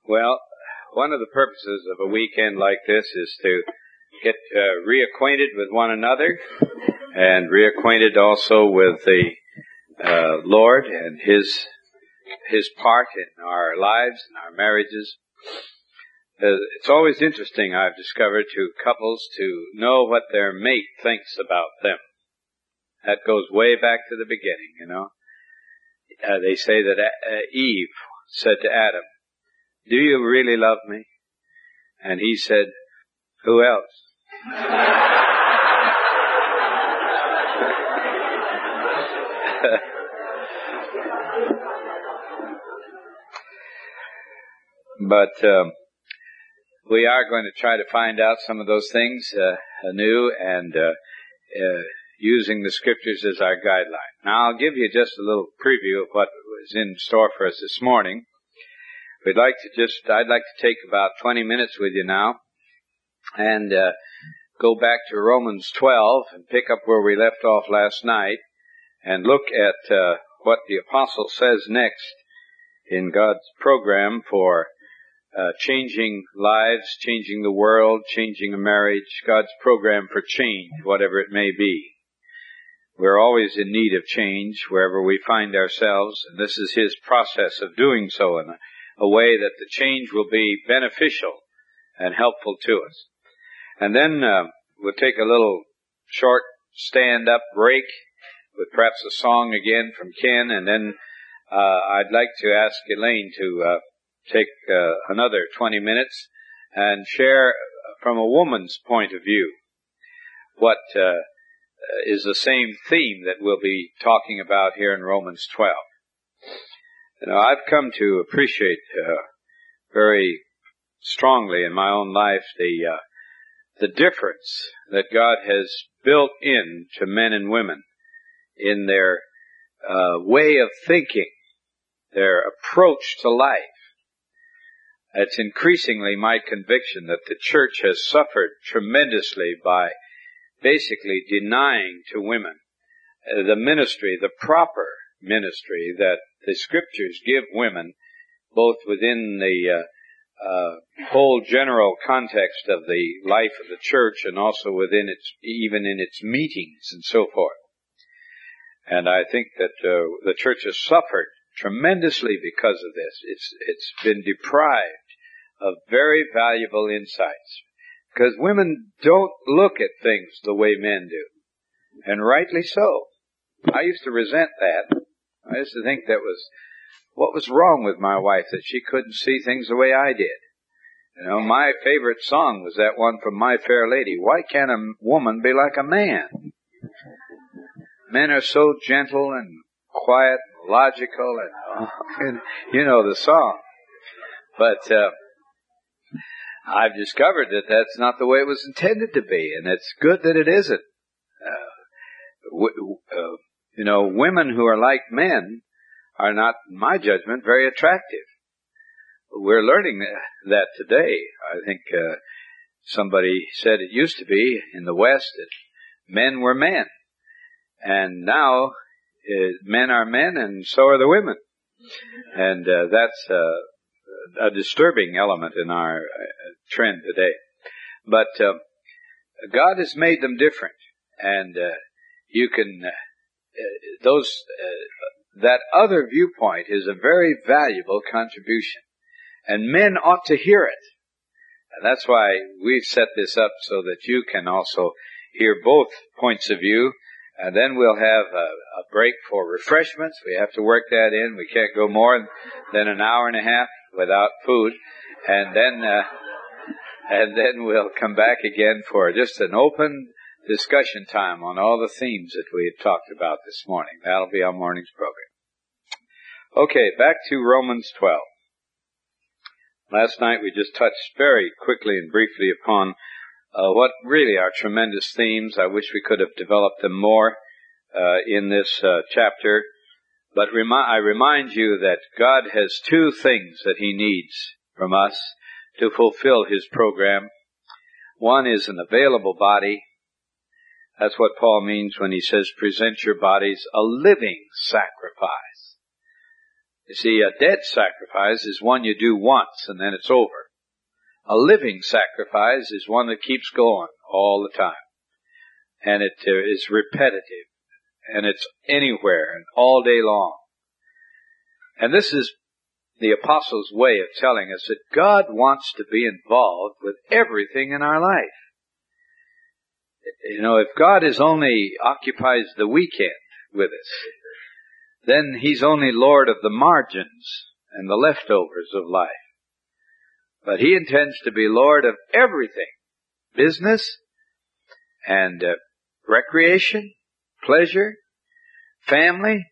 Well, one of the purposes of a weekend like this is to get reacquainted with one another and reacquainted also with the Lord and His part in our lives and our marriages. It's always interesting, I've discovered, to couples to know what their mate thinks about them. That goes way back to the beginning, you know. They say that Eve said to Adam, "Do you really love me?" And he said, "Who else?" But we are going to try to find out some of those things anew and using the Scriptures as our guideline. Now, I'll give you just a little preview of what was in store for us this morning. I'd like to take about 20 minutes with you now and go back to Romans 12 and pick up where we left off last night and look at what the Apostle says next in God's program for changing lives, changing the world, changing a marriage, God's program for change, whatever it may be. We're always in need of change wherever we find ourselves, and this is His process of doing so in a way that the change will be beneficial and helpful to us. And then we'll take a little short stand-up break with perhaps a song again from Ken, and then I'd like to ask Elaine to take another 20 minutes and share from a woman's point of view what is the same theme that we'll be talking about here in Romans 12. You know, I've come to appreciate very strongly in my own life the difference that God has built in to men and women in their way of thinking, their approach to life. It's increasingly my conviction that the church has suffered tremendously by basically denying to women the ministry, the proper ministry that the Scriptures give women, both within the whole general context of the life of the church and also within even in its meetings and so forth. And I think that the church has suffered tremendously because of this. It's been deprived of very valuable insights. Because women don't look at things the way men do. And rightly so. I used to resent that. I used to think what was wrong with my wife, that she couldn't see things the way I did. You know, my favorite song was that one from My Fair Lady. Why can't a woman be like a man? Men are so gentle and quiet, and logical, and you know the song. But I've discovered that that's not the way it was intended to be, and it's good that it isn't. You know, women who are like men are not, in my judgment, very attractive. We're learning that today. I think somebody said it used to be in the West that men were men. And now men are men and so are the women. And that's a disturbing element in our trend today. But God has made them different. And you can, that other viewpoint is a very valuable contribution. And men ought to hear it. And that's why we've set this up so that you can also hear both points of view. And then we'll have a break for refreshments. We have to work that in. We can't go more than an hour and a half without food. And then we'll come back again for just an open discussion time on all the themes that we have talked about this morning. That'll be our morning's program. Okay, back to Romans 12. Last night we just touched very quickly and briefly upon what really are tremendous themes. I wish we could have developed them more in this chapter. But I remind you that God has two things that He needs from us to fulfill His program. One is an available body. That's what Paul means when he says, present your bodies a living sacrifice. You see, a dead sacrifice is one you do once and then it's over. A living sacrifice is one that keeps going all the time. And it is repetitive. And it's anywhere and all day long. And this is the apostles' way of telling us that God wants to be involved with everything in our life. You know, if God occupies the weekend with us, then He's only Lord of the margins and the leftovers of life. But He intends to be Lord of everything. Business and recreation, pleasure, family,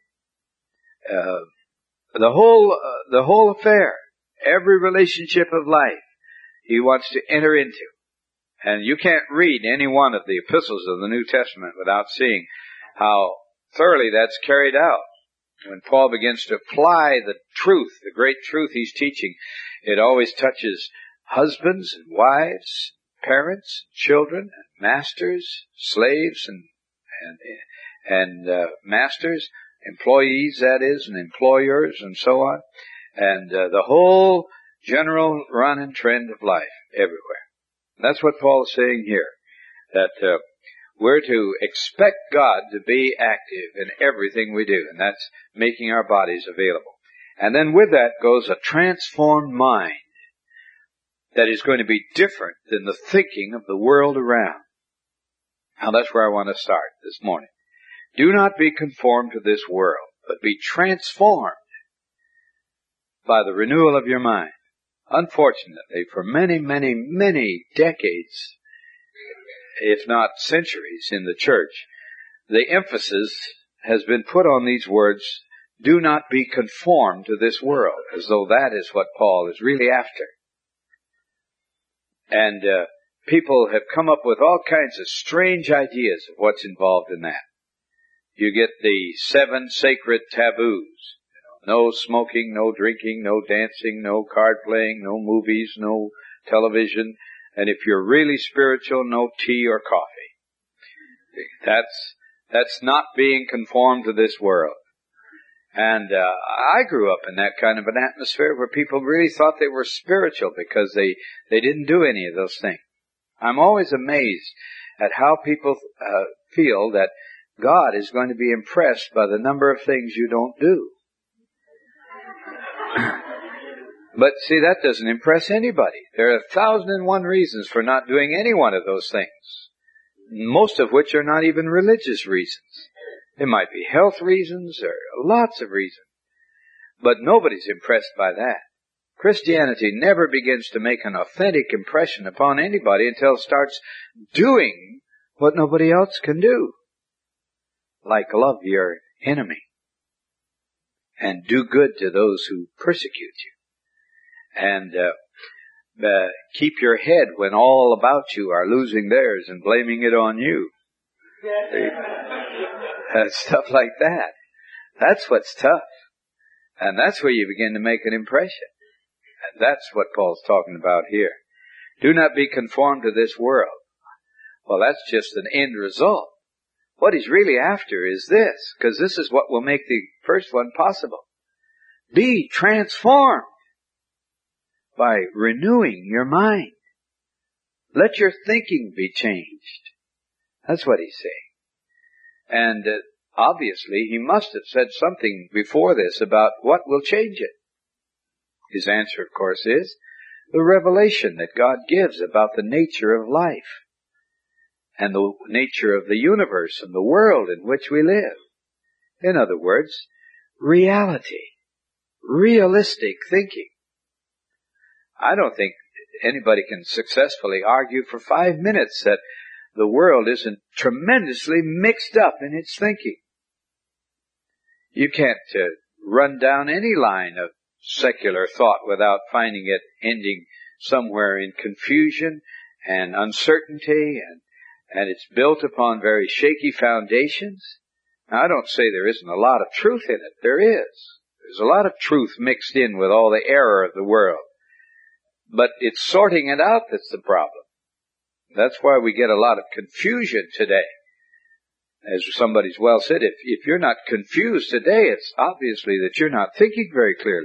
the whole affair, every relationship of life He wants to enter into. And you can't read any one of the epistles of the New Testament without seeing how thoroughly that's carried out. When Paul begins to apply the truth, the great truth he's teaching, it always touches husbands and wives, parents, children, masters, slaves, and masters, employees, that is, and employers, and so on, and the whole general run and trend of life everywhere. That's what Paul is saying here, that we're to expect God to be active in everything we do, and that's making our bodies available. And then with that goes a transformed mind that is going to be different than the thinking of the world around. Now that's where I want to start this morning. Do not be conformed to this world, but be transformed by the renewal of your mind. Unfortunately, for many, many, many decades, if not centuries in the church, the emphasis has been put on these words, do not be conformed to this world, as though that is what Paul is really after. And people have come up with all kinds of strange ideas of what's involved in that. You get the 7 sacred taboos. No smoking, no drinking, no dancing, no card playing, no movies, no television. And if you're really spiritual, no tea or coffee. That's not being conformed to this world. And I grew up in that kind of an atmosphere where people really thought they were spiritual because they didn't do any of those things. I'm always amazed at how people feel that God is going to be impressed by the number of things you don't do. But see, that doesn't impress anybody. There are 1,001 reasons for not doing any one of those things, most of which are not even religious reasons. It might be health reasons or lots of reasons. But nobody's impressed by that. Christianity never begins to make an authentic impression upon anybody until it starts doing what nobody else can do. Like love your enemy and do good to those who persecute you. And keep your head when all about you are losing theirs and blaming it on you. Stuff like that. That's what's tough. And that's where you begin to make an impression. And that's what Paul's talking about here. Do not be conformed to this world. Well, that's just an end result. What he's really after is this, because this is what will make the first one possible. Be transformed by renewing your mind. Let your thinking be changed. That's what he's saying. And obviously, he must have said something before this about what will change it. His answer, of course, is the revelation that God gives about the nature of life and the nature of the universe and the world in which we live. In other words, reality, realistic thinking. I don't think anybody can successfully argue for 5 minutes that the world isn't tremendously mixed up in its thinking. You can't run down any line of secular thought without finding it ending somewhere in confusion and uncertainty, and it's built upon very shaky foundations. Now, I don't say there isn't a lot of truth in it. There is. There's a lot of truth mixed in with all the error of the world. But it's sorting it out that's the problem. That's why we get a lot of confusion today. as somebody's well said, if you're not confused today, it's obviously that you're not thinking very clearly.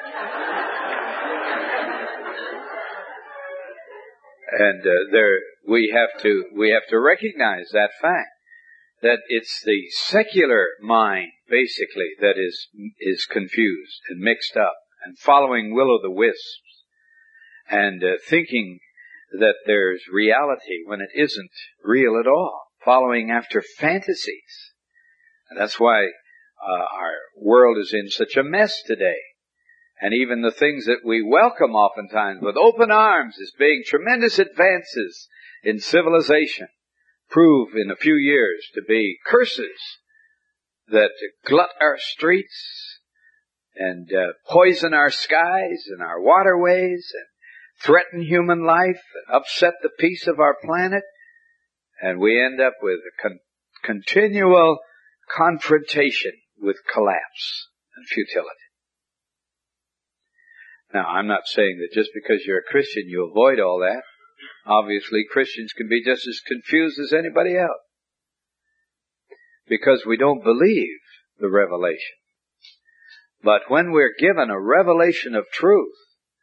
And we have to recognize that fact, that it's the secular mind basically that is confused and mixed up and following will-o'-the-wisps and thinking that there's reality when it isn't real at all, following after fantasies. And that's why our world is in such a mess today. And even the things that we welcome oftentimes with open arms as being tremendous advances in civilization prove in a few years to be curses that glut our streets and poison our skies and our waterways and threaten human life and upset the peace of our planet. And we end up with a continual confrontation with collapse and futility. Now, I'm not saying that just because you're a Christian you avoid all that. Obviously, Christians can be just as confused as anybody else, because we don't believe the revelation. But when we're given a revelation of truth,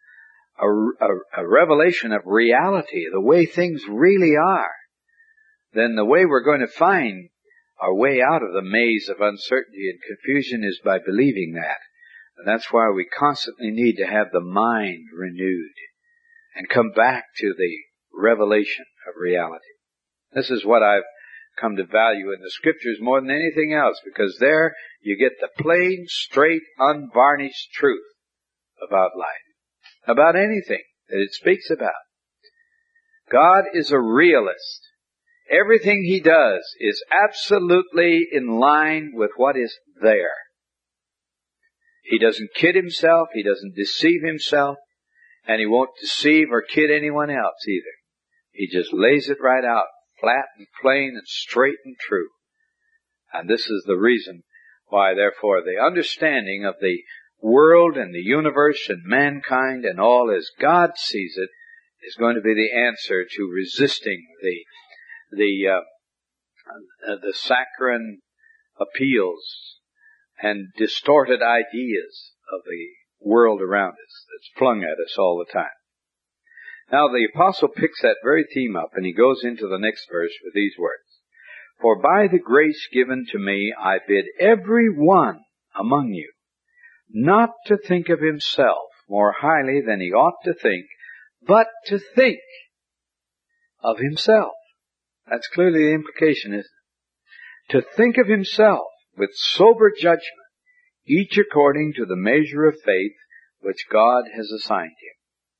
a revelation of reality, the way things really are, then the way we're going to find our way out of the maze of uncertainty and confusion is by believing that. And that's why we constantly need to have the mind renewed and come back to the revelation of reality. This is what I've come to value in the Scriptures more than anything else, because there you get the plain, straight, unvarnished truth about life, about anything that it speaks about. God is a realist. Everything He does is absolutely in line with what is there. He doesn't kid Himself, He doesn't deceive Himself, and He won't deceive or kid anyone else either. He just lays it right out, flat and plain and straight and true. And this is the reason why, therefore, the understanding of the world and the universe and mankind and all as God sees it is going to be the answer to resisting the saccharine appeals and distorted ideas of the world around us that's flung at us all the time. Now the apostle picks that very theme up, and he goes into the next verse with these words. For by the grace given to me, I bid every one among you not to think of himself more highly than he ought to think, but to think of himself. That's clearly the implication, isn't it? To think of himself with sober judgment, each according to the measure of faith which God has assigned him.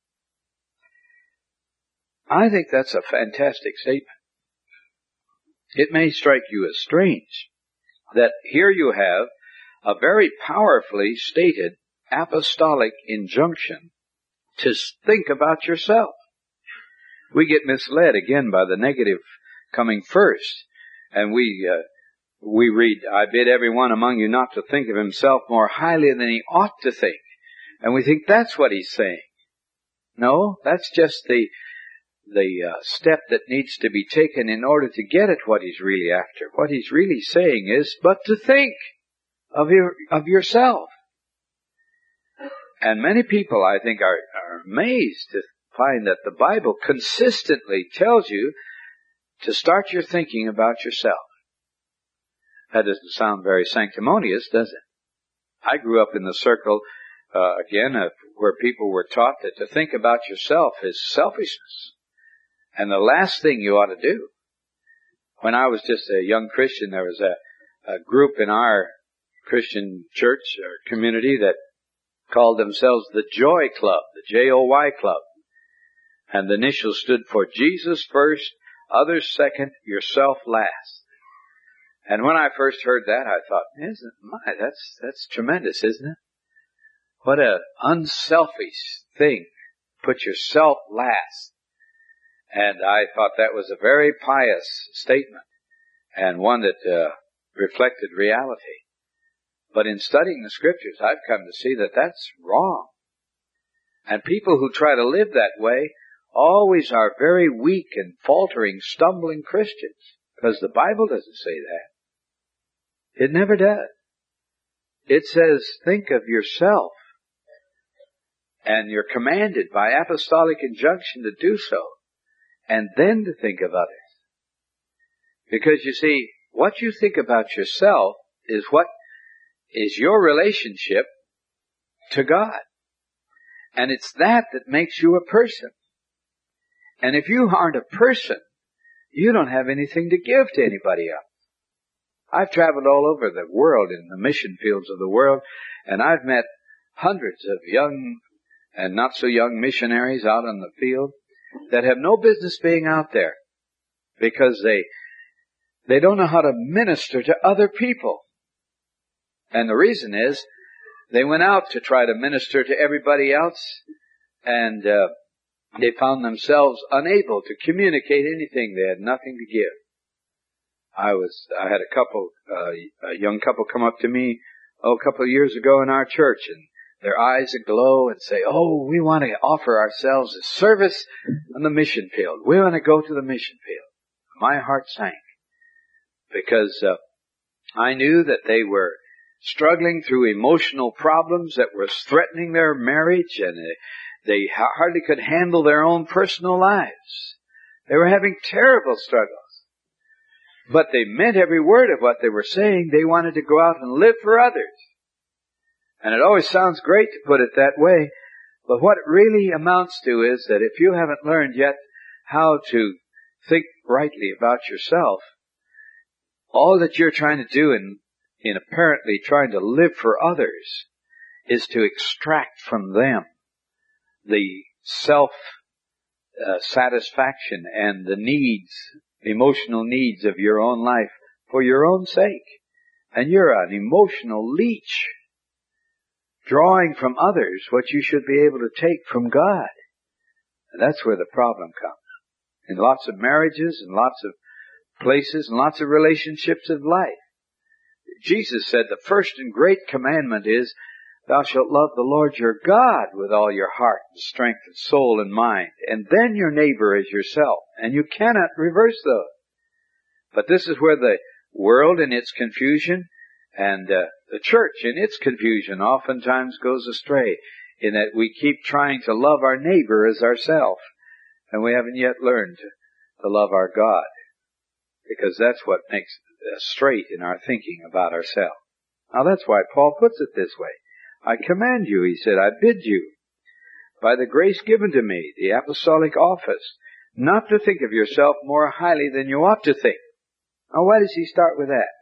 I think that's a fantastic statement. It may strike you as strange that here you have a very powerfully stated apostolic injunction to think about yourself. We get misled again by the negative coming first, and we read, I bid every one among you not to think of himself more highly than he ought to think. And we think that's what he's saying. No, that's just the step that needs to be taken in order to get at what he's really after. What he's really saying is, but to think of yourself. And many people, I think, are amazed to find that the Bible consistently tells you to start your thinking about yourself. That doesn't sound very sanctimonious, does it? I grew up in the circle, where people were taught that to think about yourself is selfishness. And the last thing you ought to do. When I was just a young Christian, there was a group in our Christian church or community that called themselves the Joy Club, the J-O-Y Club. And the initials stood for Jesus first, others second, yourself last. And when I first heard that, I thought, that's tremendous, isn't it? What a unselfish thing. Put yourself last. And I thought that was a very pious statement, and one that reflected reality. But in studying the Scriptures, I've come to see that that's wrong. And people who try to live that way always are very weak and faltering, stumbling Christians, because the Bible doesn't say that. It never does. It says, think of yourself. And you're commanded by apostolic injunction to do so. And then to think of others. Because you see, what you think about yourself is what is your relationship to God. And it's that makes you a person. And if you aren't a person, you don't have anything to give to anybody else. I've traveled all over the world in the mission fields of the world, and I've met hundreds of young and not so young missionaries out on the field that have no business being out there because they don't know how to minister to other people. And the reason is they went out to try to minister to everybody else, and they found themselves unable to communicate anything. They had nothing to give. I had a young couple come up to me, a couple of years ago in our church, and their eyes aglow and say, "Oh, we want to offer ourselves as service on the mission field. We want to go to the mission field." My heart sank because I knew that they were struggling through emotional problems that were threatening their marriage, and they hardly could handle their own personal lives. They were having terrible struggles. But they meant every word of what they were saying. They wanted to go out and live for others. And it always sounds great to put it that way, but what it really amounts to is that if you haven't learned yet how to think rightly about yourself, all that you're trying to do in apparently trying to live for others is to extract from them the self-satisfaction and the needs, emotional needs of your own life for your own sake. And you're an emotional leech, drawing from others what you should be able to take from God. And that's where the problem comes. In lots of marriages and lots of places and lots of relationships of life. Jesus said the first and great commandment is, "Thou shalt love the Lord your God with all your heart and strength and soul and mind, and then your neighbor as yourself." And you cannot reverse those. But this is where the world in its confusion and the church in its confusion oftentimes goes astray, in that we keep trying to love our neighbor as ourselves, and we haven't yet learned to love our God, because that's what makes us straight in our thinking about ourselves. Now that's why Paul puts it this way. "I command you," he said, "I bid you, by the grace given to me, the apostolic office, not to think of yourself more highly than you ought to think." Now why does he start with that?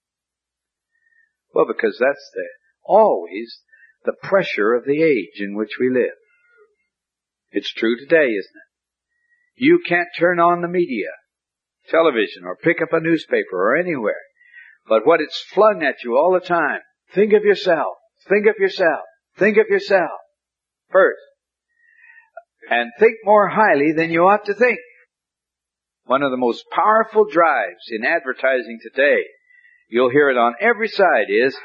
Well, because that's always the pressure of the age in which we live. It's true today, isn't it? You can't turn on the media, television, or pick up a newspaper or anywhere, but what it's flung at you all the time, think of yourself, think of yourself, think of yourself first, and think more highly than you ought to think. One of the most powerful drives in advertising today, you'll hear it on every side, is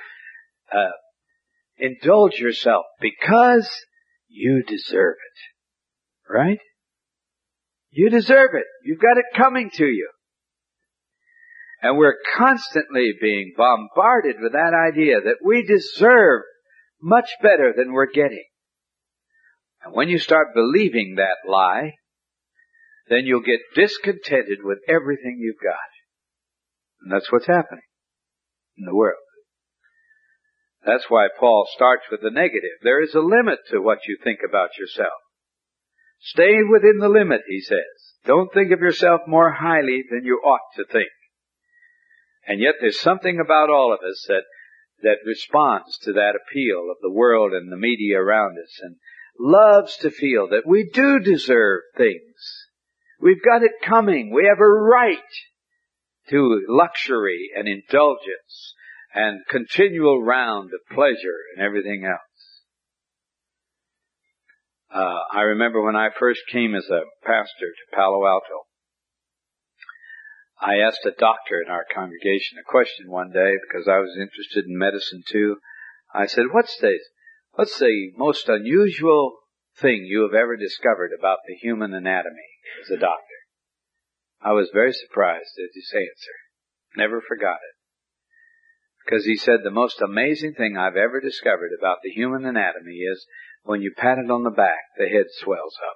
indulge yourself because you deserve it. Right? You deserve it. You've got it coming to you. And we're constantly being bombarded with that idea that we deserve much better than we're getting. And when you start believing that lie, then you'll get discontented with everything you've got. And that's what's happening in the world. That's why Paul starts with the negative. There is a limit to what you think about yourself. Stay within the limit, he says. Don't think of yourself more highly than you ought to think. And yet there's something about all of us that responds to that appeal of the world and the media around us, and loves to feel that we do deserve things. We've got it coming. We have a right to luxury and indulgence and continual round of pleasure and everything else. I remember when I first came as a pastor to Palo Alto, I asked a doctor in our congregation a question one day because I was interested in medicine too. I said, what's the most unusual thing you have ever discovered about the human anatomy as a doctor? I was very surprised at his answer. Never forgot it. Because he said the most amazing thing I've ever discovered about the human anatomy is when you pat it on the back, the head swells up.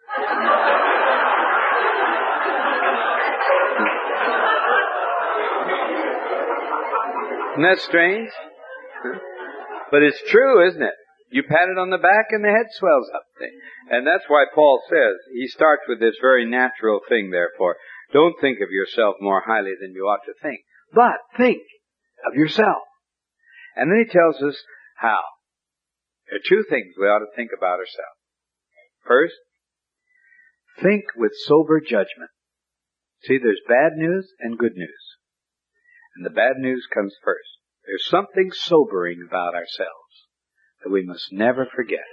Isn't that strange? But it's true, isn't it? You pat it on the back and the head swells up. And that's why Paul says, he starts with this very natural thing, therefore. Don't think of yourself more highly than you ought to think. But think of yourself. And then he tells us how. There are two things we ought to think about ourselves. First, think with sober judgment. See, there's bad news and good news. And the bad news comes first. There's something sobering about ourselves that we must never forget.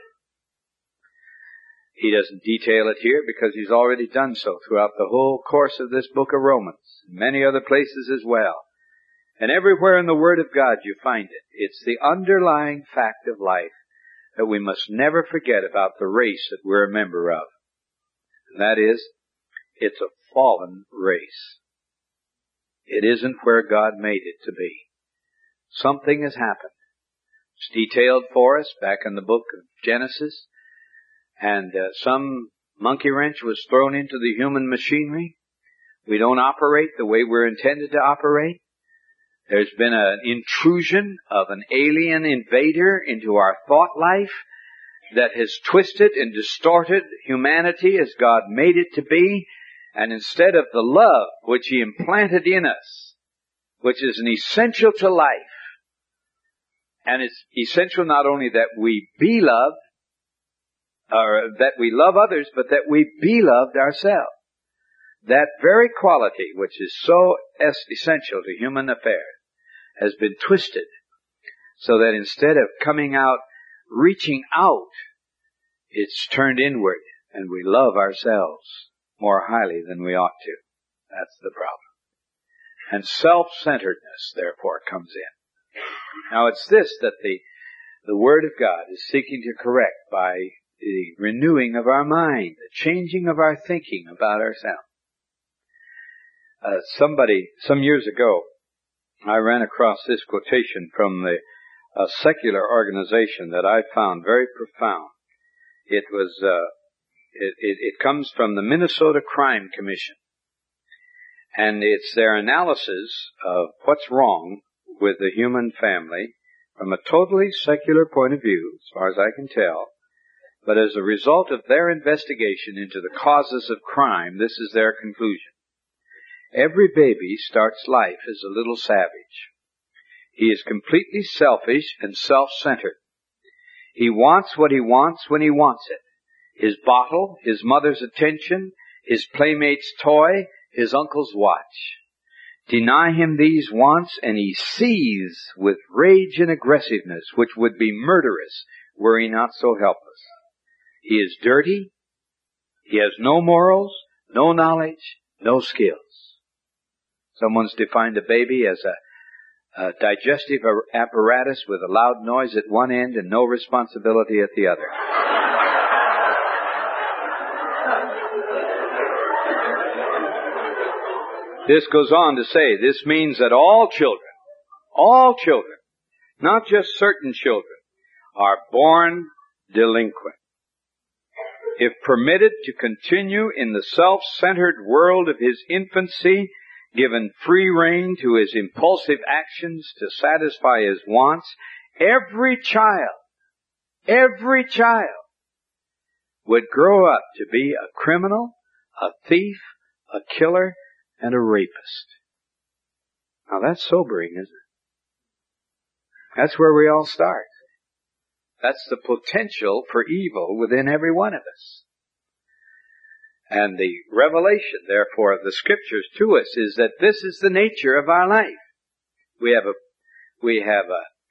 He doesn't detail it here because he's already done so throughout the whole course of this book of Romans, and many other places as well. And everywhere in the Word of God you find it. It's the underlying fact of life that we must never forget about the race that we're a member of. And that is, it's a fallen race. It isn't where God made it to be. Something has happened. It's detailed for us back in the book of Genesis. And some monkey wrench was thrown into the human machinery. We don't operate the way we're intended to operate. There's been an intrusion of an alien invader into our thought life that has twisted and distorted humanity as God made it to be. And instead of the love which He implanted in us, which is an essential to life, and it's essential not only that we be loved, or that we love others, but that we be loved ourselves. That very quality, which is so essential to human affairs, has been twisted so that instead of coming out, reaching out, it's turned inward, and we love ourselves more highly than we ought to. That's the problem. And self-centeredness, therefore, comes in. Now, it's this that the Word of God is seeking to correct by the renewing of our mind, the changing of our thinking about ourselves. Some years ago, I ran across this quotation from a secular organization that I found very profound. It comes from the Minnesota Crime Commission. And it's their analysis of what's wrong with the human family from a totally secular point of view, as far as I can tell. But as a result of their investigation into the causes of crime, this is their conclusion. Every baby starts life as a little savage. He is completely selfish and self-centered. He wants what he wants when he wants it. His bottle, his mother's attention, his playmate's toy, his uncle's watch. Deny him these wants and he seethes with rage and aggressiveness which would be murderous were he not so helpless. He is dirty. He has no morals, no knowledge, no skills. Someone's defined a baby as a digestive apparatus with a loud noise at one end and no responsibility at the other. This goes on to say, this means that all children, not just certain children, are born delinquent. If permitted to continue in the self-centered world of his infancy, given free rein to his impulsive actions to satisfy his wants, every child would grow up to be a criminal, a thief, a killer, and a rapist. Now that's sobering, isn't it? That's where we all start. That's the potential for evil within every one of us. And the revelation, therefore, of the Scriptures to us is that this is the nature of our life. We have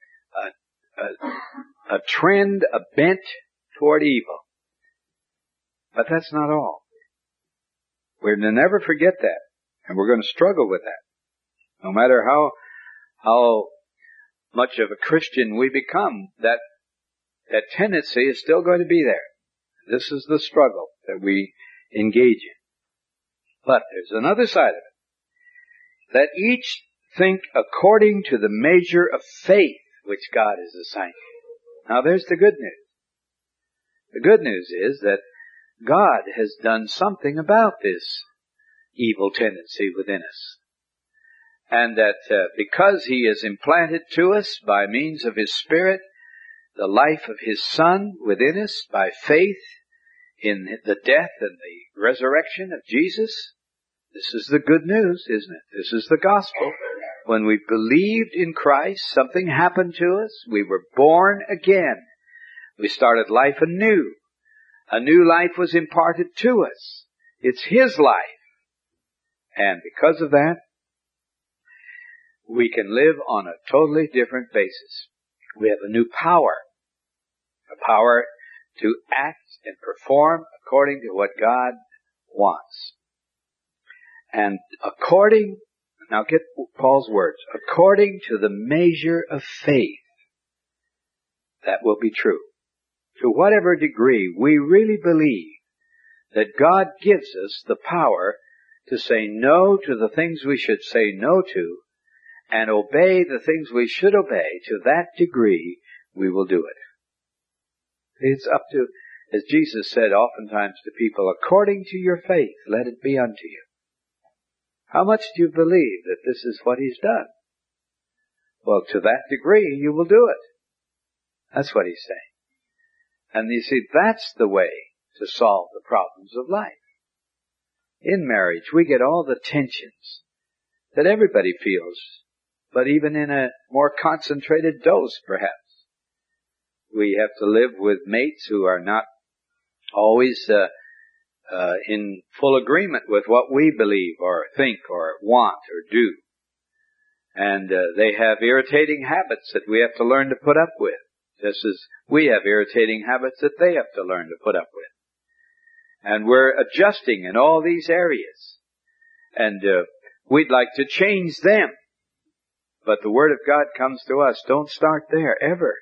a trend, a bent toward evil. But that's not all. We're to never forget that. And we're going to struggle with that. No matter how much of a Christian we become, that tendency is still going to be there. This is the struggle that we engage in. But there's another side of it. That each think according to the measure of faith which God has assigned you. Now there's the good news. The good news is that God has done something about this evil tendency within us. And that because He has implanted to us by means of His Spirit the life of His Son within us by faith in the death and the resurrection of Jesus, this is the good news, isn't it? This is the gospel. When we believed in Christ, something happened to us. We were born again. We started life anew. A new life was imparted to us. It's His life. And because of that, we can live on a totally different basis. We have a new power. A power to act and perform according to what God wants. And according, now get Paul's words, according to the measure of faith, that will be true. To whatever degree we really believe that God gives us the power to say no to the things we should say no to and obey the things we should obey, to that degree we will do it. It's up to, as Jesus said oftentimes to people, according to your faith, let it be unto you. How much do you believe that this is what He's done? Well, to that degree you will do it. That's what He's saying. And you see, that's the way to solve the problems of life. In marriage, we get all the tensions that everybody feels, but even in a more concentrated dose, perhaps. We have to live with mates who are not always in full agreement with what we believe or think or want or do. And they have irritating habits that we have to learn to put up with, just as we have irritating habits that they have to learn to put up with. And we're adjusting in all these areas. And we'd like to change them. But the Word of God comes to us. Don't start there, ever.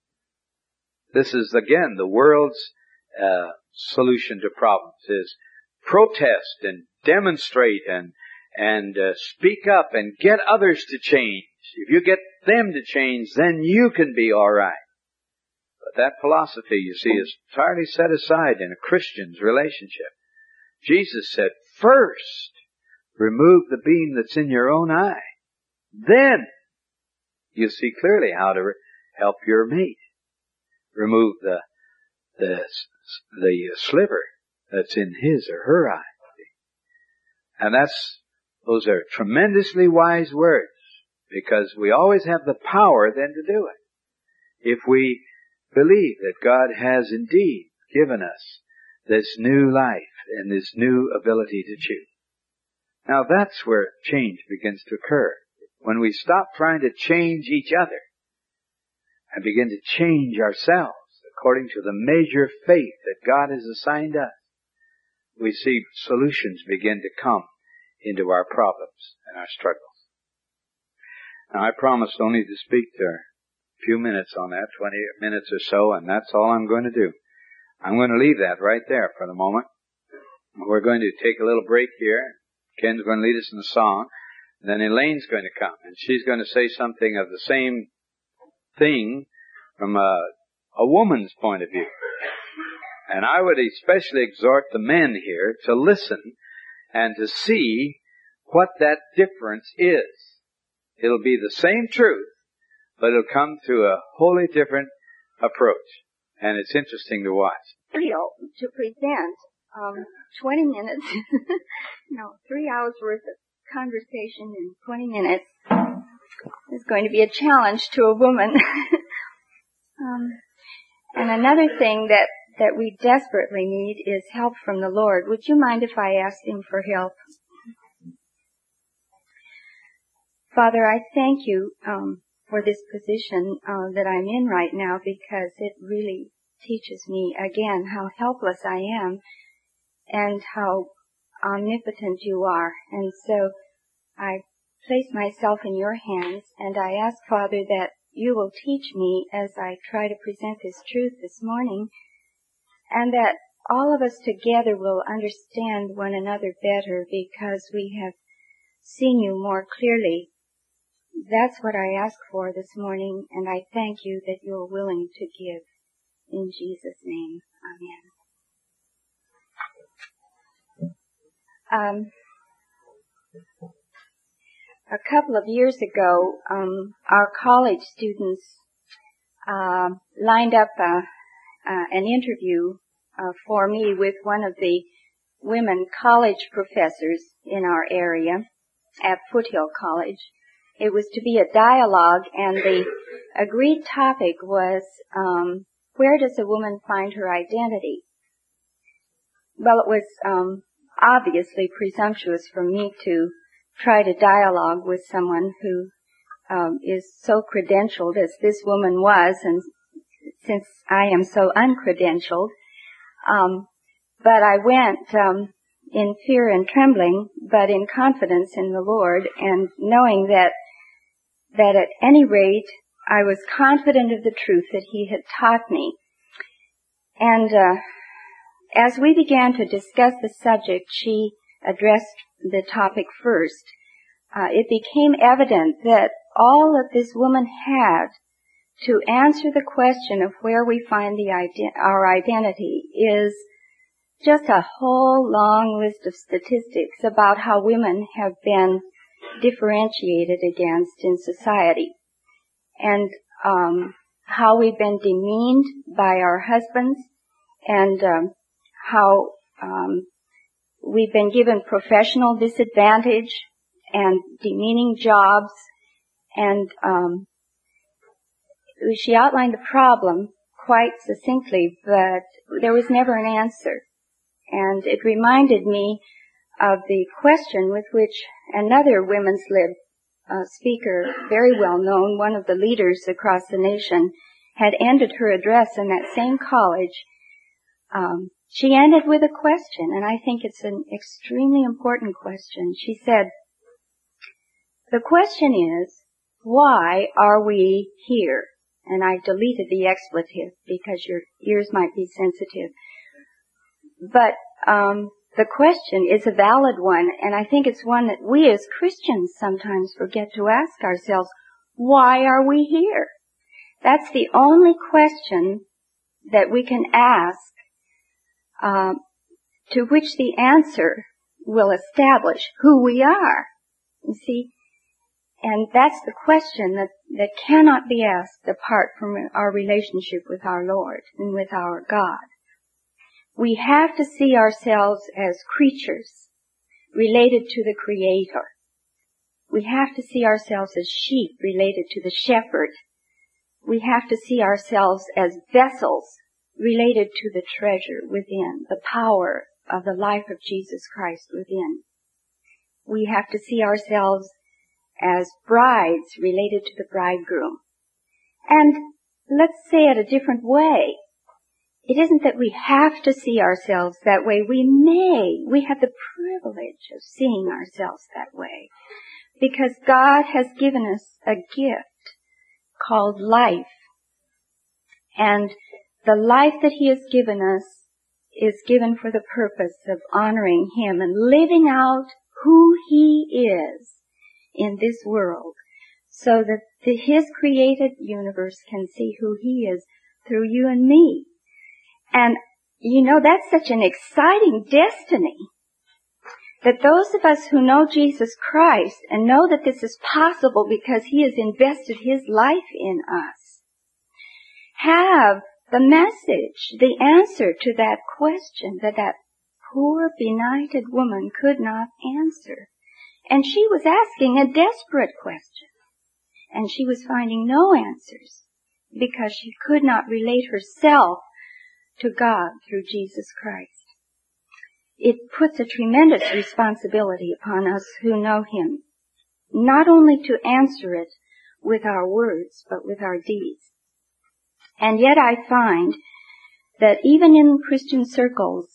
This is, again, the world's solution to problems, is protest and demonstrate and speak up and get others to change. If you get them to change, then you can be all right. But that philosophy, you see, is entirely set aside in a Christian's relationship. Jesus said, first, remove the beam that's in your own eye. Then, you see clearly how to help your mate. Remove the sliver that's in his or her eye. And those are tremendously wise words, because we always have the power then to do it. If we believe that God has indeed given us this new life and this new ability to choose. Now that's where change begins to occur. When we stop trying to change each other and begin to change ourselves according to the measure of faith that God has assigned us, we see solutions begin to come into our problems and our struggles. Now I promised only to speak there a few minutes on that, 20 minutes or so, and that's all I'm going to do. I'm going to leave that right there for the moment. We're going to take a little break here. Ken's going to lead us in a song. And then Elaine's going to come, and she's going to say something of the same thing from a woman's point of view. And I would especially exhort the men here to listen and to see what that difference is. It'll be the same truth, but it'll come through a wholly different approach. And it's interesting to watch. To present 20 minutes, 3 hours worth of conversation in 20 minutes is going to be a challenge to a woman. And another thing that we desperately need is help from the Lord. Would you mind if I asked Him for help? Father, I thank you for this position that I'm in right now, because it really teaches me again how helpless I am and how omnipotent you are. And so I place myself in your hands, and I ask, Father, that you will teach me as I try to present this truth this morning, and that all of us together will understand one another better, because we have seen you more clearly that's what I ask for this morning, and I thank you that you're willing to give. In Jesus' name, amen. A couple of years ago, our college students lined up an interview for me with one of the women college professors in our area at Foothill College. It was to be a dialogue, and the agreed topic was, where does a woman find her identity? Well, it was obviously presumptuous for me to try to dialogue with someone who is so credentialed as this woman was, and since I am so uncredentialed. But I went in fear and trembling, but in confidence in the Lord, and knowing that at any rate I was confident of the truth that He had taught me. And as we began to discuss the subject, she addressed the topic first. It became evident that all that this woman had to answer the question of where we find our identity is just a whole long list of statistics about how women have been differentiated against in society, and how we've been demeaned by our husbands, and how we've been given professional disadvantage and demeaning jobs, and she outlined the problem quite succinctly, but there was never an answer. And it reminded me of the question with which another women's lib speaker, very well known, one of the leaders across the nation, had ended her address in that same college. She ended with a question, and I think it's an extremely important question. She said, the question is, why are we here? And I deleted the expletive because your ears might be sensitive. But the question is a valid one, and I think it's one that we as Christians sometimes forget to ask ourselves. Why are we here? That's the only question that we can ask to which the answer will establish who we are. You see? And that's the question that cannot be asked apart from our relationship with our Lord and with our God. We have to see ourselves as creatures related to the Creator. We have to see ourselves as sheep related to the Shepherd. We have to see ourselves as vessels related to the treasure within, the power of the life of Jesus Christ within. We have to see ourselves as brides related to the bridegroom. And let's say it a different way. It isn't that we have to see ourselves that way. We have the privilege of seeing ourselves that way, because God has given us a gift called life. And the life that He has given us is given for the purpose of honoring Him and living out who He is in this world, so that His created universe can see who He is through you and me. And, you know, that's such an exciting destiny, that those of us who know Jesus Christ and know that this is possible because He has invested His life in us, have the message, the answer to that question that poor benighted woman could not answer. And she was asking a desperate question, and she was finding no answers because she could not relate herself to God through Jesus Christ. It puts a tremendous responsibility upon us who know Him, not only to answer it with our words, but with our deeds. And yet I find that even in Christian circles,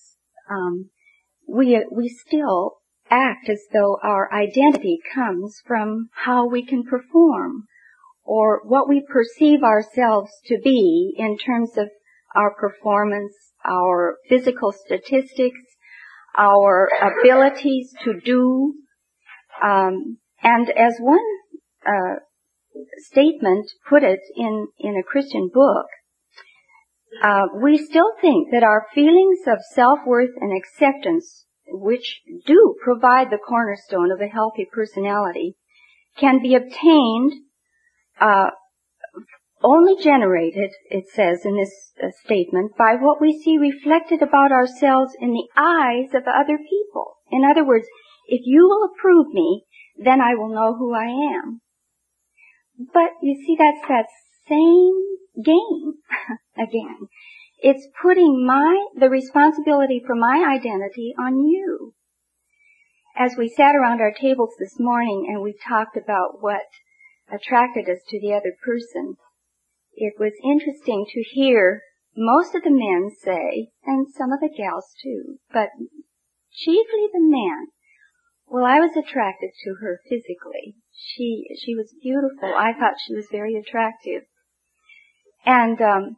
we still act as though our identity comes from how we can perform, or what we perceive ourselves to be in terms of our performance, our physical statistics, our abilities to do. And as one statement put it in a Christian book, we still think that our feelings of self-worth and acceptance, which do provide the cornerstone of a healthy personality, can be obtained, only generated, it says in this statement, by what we see reflected about ourselves in the eyes of other people. In other words, if you will approve me, then I will know who I am. But you see, that's that same game again. It's putting the responsibility for my identity on you. As we sat around our tables this morning and we talked about what attracted us to the other person, it was interesting to hear most of the men say, and some of the gals too, but chiefly the men, well, I was attracted to her physically. She was beautiful. I thought she was very attractive. And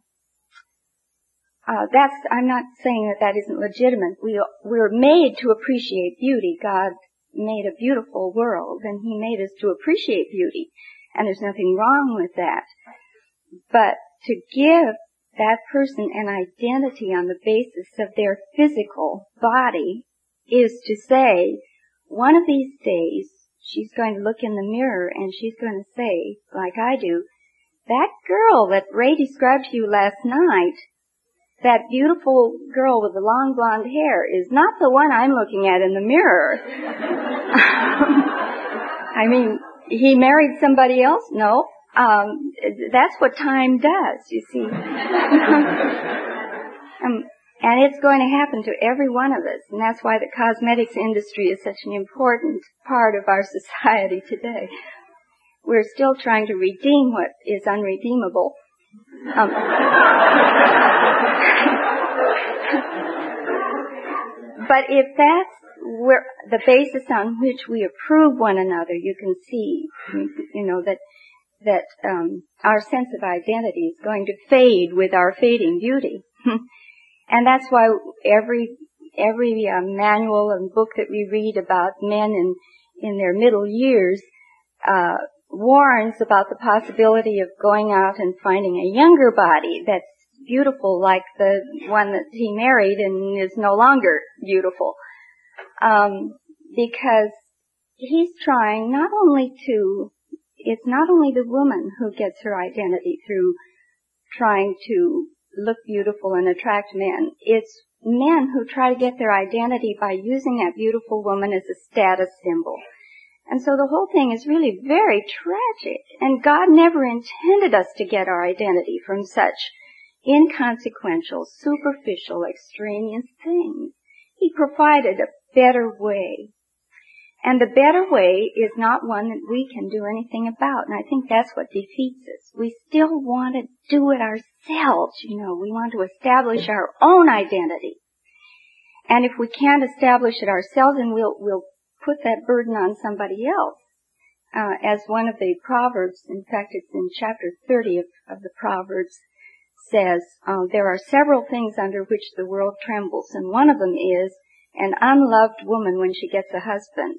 I'm not saying that isn't legitimate. We're made to appreciate beauty. God made a beautiful world, and He made us to appreciate beauty. And there's nothing wrong with that. But to give that person an identity on the basis of their physical body is to say, one of these days, she's going to look in the mirror and she's going to say, like I do, that girl that Ray described to you last night, that beautiful girl with the long blonde hair, is not the one I'm looking at in the mirror. I mean, he married somebody else? No. That's what time does, you see. And it's going to happen to every one of us. And that's why the cosmetics industry is such an important part of our society today. We're still trying to redeem what is unredeemable. But if that's the basis on which we approve one another, you can see, that our sense of identity is going to fade with our fading beauty. And that's why every manual and book that we read about men in their middle years warns about the possibility of going out and finding a younger body that's beautiful, like the one that he married and is no longer beautiful. Because he's trying it's not only the woman who gets her identity through trying to look beautiful and attract men. It's men who try to get their identity by using that beautiful woman as a status symbol. And so the whole thing is really very tragic. And God never intended us to get our identity from such inconsequential, superficial, extraneous things. He provided a better way. And the better way is not one that we can do anything about. And I think that's what defeats us. We still want to do it ourselves, We want to establish our own identity. And if we can't establish it ourselves, then we'll put that burden on somebody else. As one of the Proverbs, in fact it's in chapter 30 of the Proverbs, says, there are several things under which the world trembles, and one of them is an unloved woman when she gets a husband.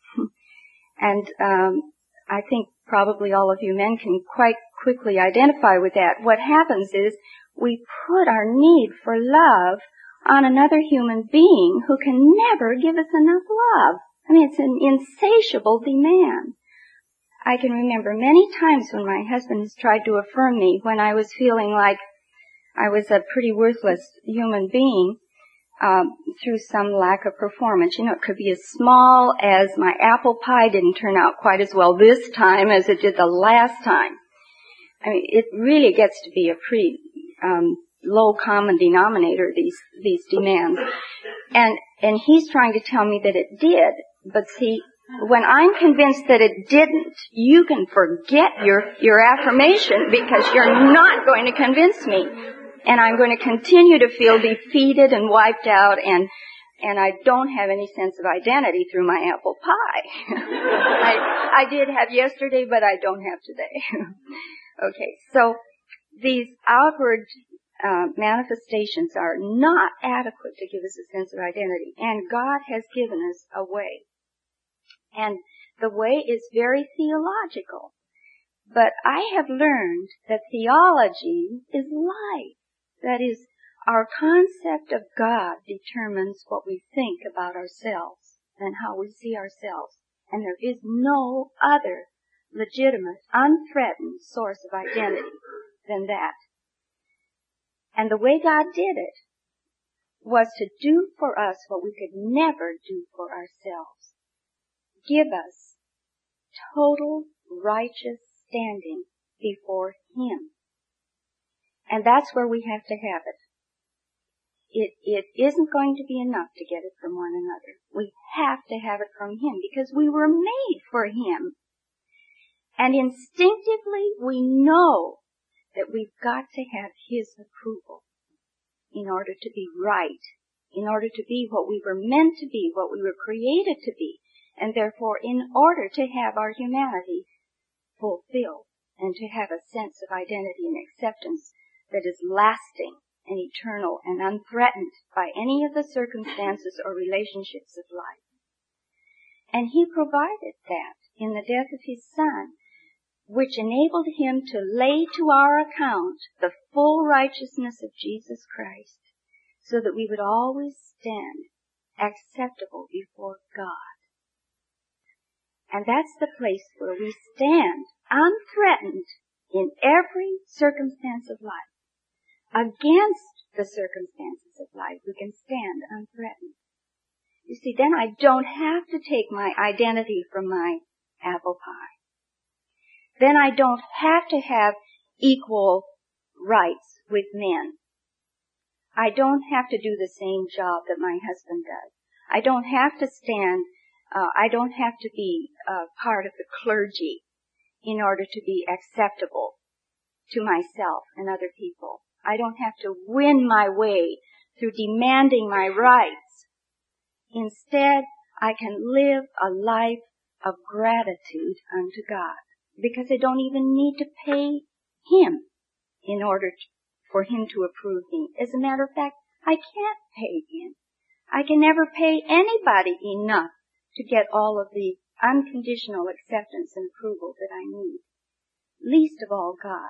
And I think probably all of you men can quite quickly identify with that. What happens is we put our need for love on another human being who can never give us enough love. I mean, it's an insatiable demand. I can remember many times when my husband has tried to affirm me when I was feeling like I was a pretty worthless human being, through some lack of performance. It could be as small as my apple pie didn't turn out quite as well this time as it did the last time. I mean, it really gets to be a pretty low common denominator, these demands. And he's trying to tell me that it did. But see, when I'm convinced that it didn't, you can forget your affirmation because you're not going to convince me. And I'm going to continue to feel defeated and wiped out, and I don't have any sense of identity through my apple pie. I did have yesterday, but I don't have today. Okay, so these outward manifestations are not adequate to give us a sense of identity, and God has given us a way. And the way is very theological. But I have learned that theology is life. That is, our concept of God determines what we think about ourselves and how we see ourselves. And there is no other legitimate, unthreatened source of identity than that. And the way God did it was to do for us what we could never do for ourselves. Give us total righteous standing before Him. And that's where we have to have it. It isn't going to be enough to get it from one another. We have to have it from Him because we were made for Him. And instinctively we know that we've got to have His approval in order to be right, in order to be what we were meant to be, what we were created to be, and therefore in order to have our humanity fulfilled and to have a sense of identity and acceptance that is lasting and eternal and unthreatened by any of the circumstances or relationships of life. And He provided that in the death of His Son, which enabled Him to lay to our account the full righteousness of Jesus Christ, so that we would always stand acceptable before God. And that's the place where we stand unthreatened in every circumstance of life. Against the circumstances of life, we can stand unthreatened. You see, then I don't have to take my identity from my apple pie. Then I don't have to have equal rights with men. I don't have to do the same job that my husband does. I don't have to I don't have to be part of the clergy in order to be acceptable to myself and other people. I don't have to win my way through demanding my rights. Instead, I can live a life of gratitude unto God, because I don't even need to pay Him in order for Him to approve me. As a matter of fact, I can't pay Him. I can never pay anybody enough to get all of the unconditional acceptance and approval that I need. Least of all God.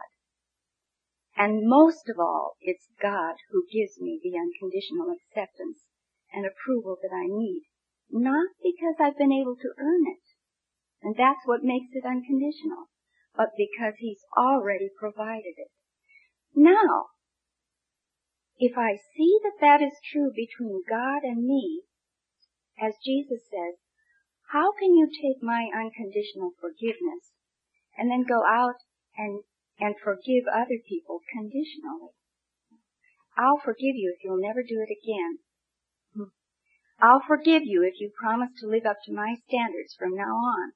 And most of all, it's God who gives me the unconditional acceptance and approval that I need. Not because I've been able to earn it. And that's what makes it unconditional. But because He's already provided it. Now, if I see that that is true between God and me, as Jesus says, how can you take my unconditional forgiveness and then go out and forgive other people conditionally? I'll forgive you if you'll never do it again. I'll forgive you if you promise to live up to my standards from now on.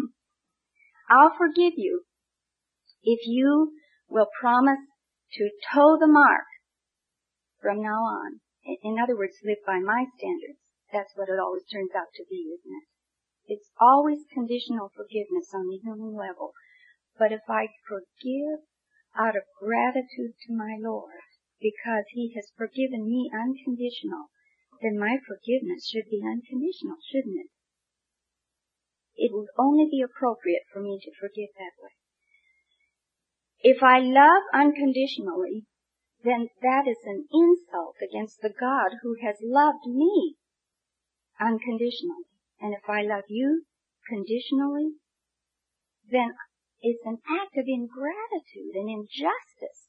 I'll forgive you if you will promise to toe the mark from now on. In other words, live by my standards. That's what it always turns out to be, isn't it? It's always conditional forgiveness on the human level. But if I forgive out of gratitude to my Lord, because He has forgiven me unconditional, then my forgiveness should be unconditional, shouldn't it? It would only be appropriate for me to forgive that way. If I love unconditionally, then that is an insult against the God who has loved me unconditionally. And if I love you conditionally, then it's an act of ingratitude and injustice.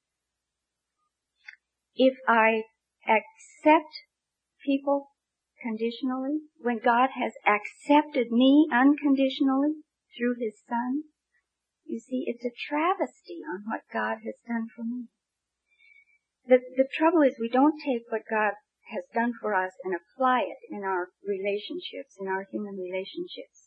If I accept people conditionally, when God has accepted me unconditionally through His Son, you see, it's a travesty on what God has done for me. The trouble is we don't take what God has done for us and apply it in our relationships, in our human relationships.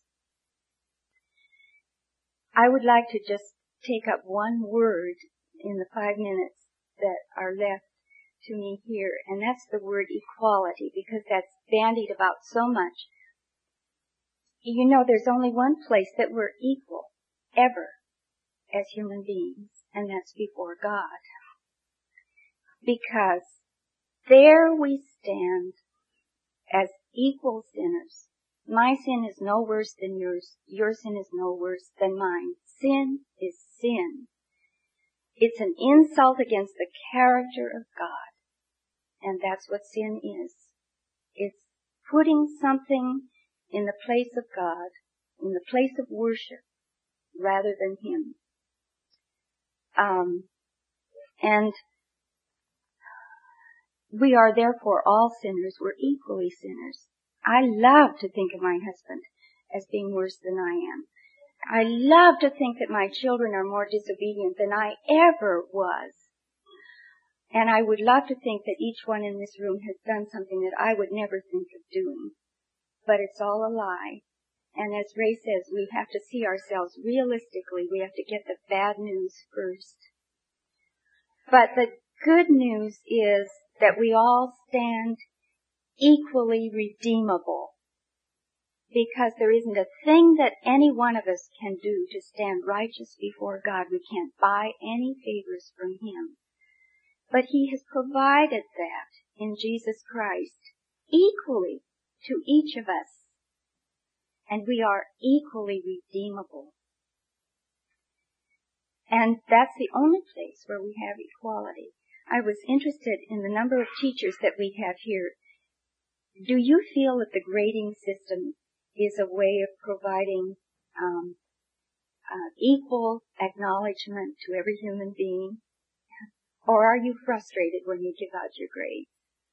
I would like to just take up one word in the 5 minutes that are left to me here, and that's the word equality, because that's bandied about so much. You know, there's only one place that we're equal, ever, as human beings, and that's before God. Because there we stand as equal sinners. My sin is no worse than yours. Your sin is no worse than mine. sin is sin. It's an insult against the character of God. And that's what sin is. It's putting something in the place of God, in the place of worship, rather than Him. And we are therefore all sinners. We're equally sinners. I love to think of my husband as being worse than I am. I love to think that my children are more disobedient than I ever was. And I would love to think that each one in this room has done something that I would never think of doing. But it's all a lie. And as Ray says, we have to see ourselves realistically. We have to get the bad news first. But the good news is that we all stand equally redeemable. Because there isn't a thing that any one of us can do to stand righteous before God. We can't buy any favors from Him. But He has provided that in Jesus Christ equally to each of us. And we are equally redeemable. And that's the only place where we have equality. I was interested in the number of teachers that we have here. Do you feel that the grading system is a way of providing equal acknowledgement to every human being? Or are you frustrated when you give out your grades?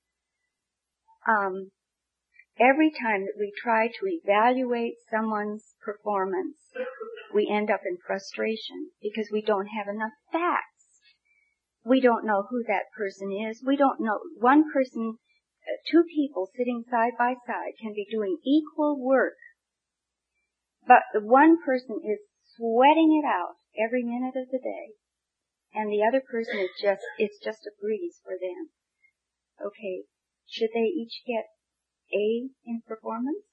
Every time that we try to evaluate someone's performance, we end up in frustration because we don't have enough facts. We don't know who that person is. We don't know. One person, two people sitting side by side can be doing equal work, but the one person is sweating it out every minute of the day, and the other person is it's just a breeze for them. Okay, should they each get A in performance?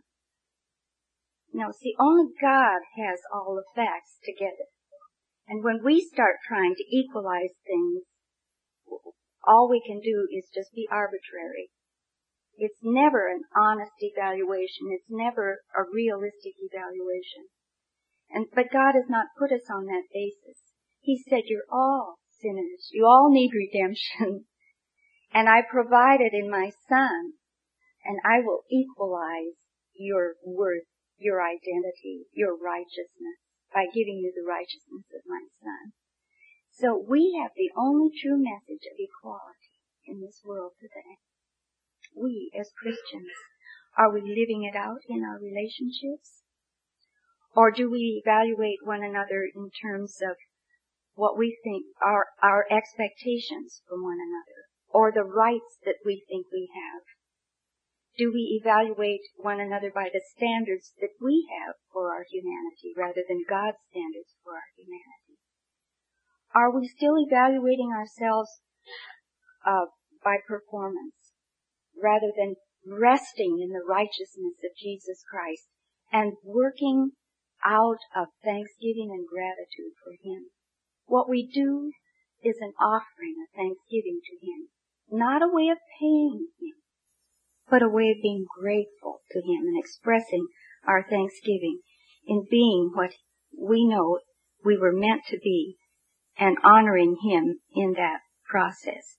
No, see, only God has all the facts together. And when we start trying to equalize things, all we can do is just be arbitrary. It's never an honest evaluation. It's never a realistic evaluation. But God has not put us on that basis. He said, you're all sinners. You all need redemption. And I provided in my Son, and I will equalize your worth, your identity, your righteousness by giving you the righteousness of my Son. So we have the only true message of equality in this world today. We, as Christians, are we living it out in our relationships? Or do we evaluate one another in terms of what we think are our expectations from one another, or the rights that we think we have? Do we evaluate one another by the standards that we have for our humanity rather than God's standards for our humanity? Are we still evaluating ourselves by performance rather than resting in the righteousness of Jesus Christ and working out of thanksgiving and gratitude for Him? What we do is an offering of thanksgiving to Him, not a way of paying Him, but a way of being grateful to Him and expressing our thanksgiving in being what we know we were meant to be and honoring Him in that process.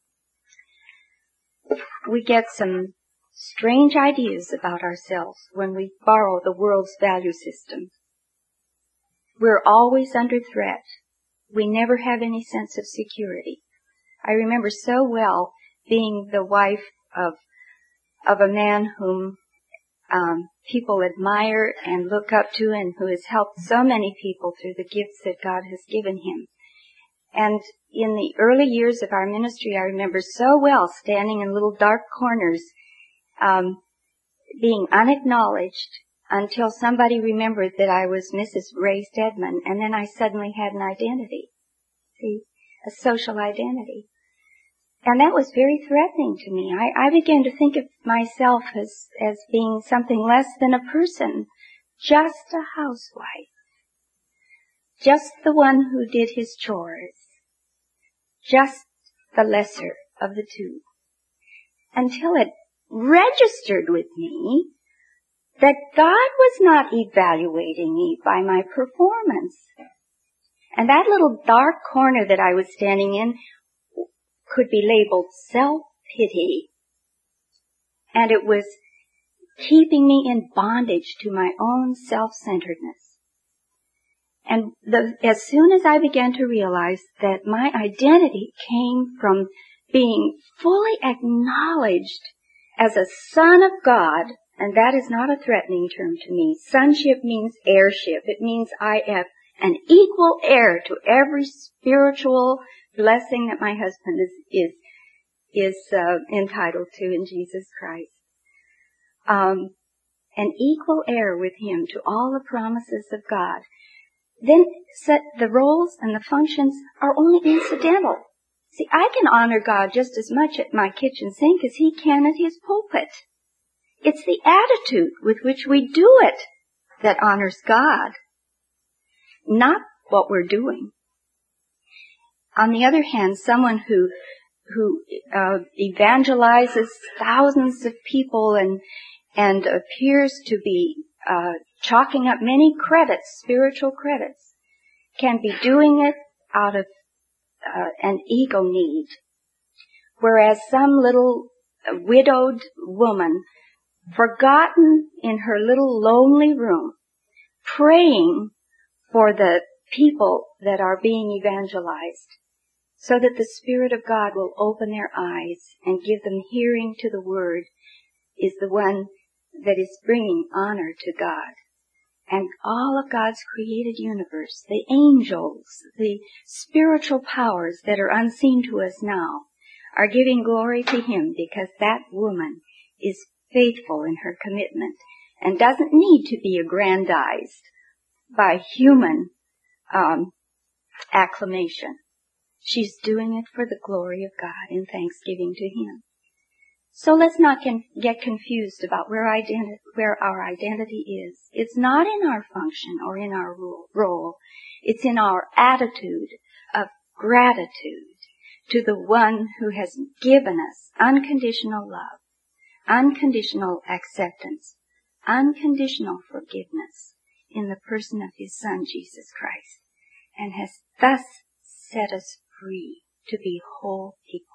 We get some strange ideas about ourselves when we borrow the world's value system. We're always under threat. We never have any sense of security. I remember so well being the wife of a man whom people admire and look up to and who has helped so many people through the gifts that God has given him. And in the early years of our ministry, I remember so well standing in little dark corners, being unacknowledged until somebody remembered that I was Mrs. Ray Stedman, and then I suddenly had an identity. See, a social identity. And that was very threatening to me. I began to think of myself as being something less than a person, just a housewife, just the one who did his chores, just the lesser of the two, until it registered with me that God was not evaluating me by my performance. And that little dark corner that I was standing in could be labeled self-pity. And it was keeping me in bondage to my own self-centeredness. And as soon as I began to realize that my identity came from being fully acknowledged as a son of God, and that is not a threatening term to me. Sonship means heirship. It means I am an equal heir to every spiritual blessing that my husband is entitled to in Jesus Christ. An equal heir with him to all the promises of God. Then the roles and the functions are only incidental. See, I can honor God just as much at my kitchen sink as he can at his pulpit. It's the attitude with which we do it that honors God, not what we're doing. On the other hand, someone who evangelizes thousands of people and appears to be chalking up many credits, spiritual credits, can be doing it out of an ego need. Whereas some little widowed woman, forgotten in her little lonely room, praying for the people that are being evangelized, so that the Spirit of God will open their eyes and give them hearing to the Word, is the one that is bringing honor to God. And all of God's created universe, the angels, the spiritual powers that are unseen to us now, are giving glory to Him because that woman is faithful in her commitment and doesn't need to be aggrandized by human acclamation. She's doing it for the glory of God in thanksgiving to Him. So let's not get confused about where our identity is. It's not in our function or in our role. It's in our attitude of gratitude to the one who has given us unconditional love, unconditional acceptance, unconditional forgiveness in the person of His Son, Jesus Christ, and has thus set us free to be whole people.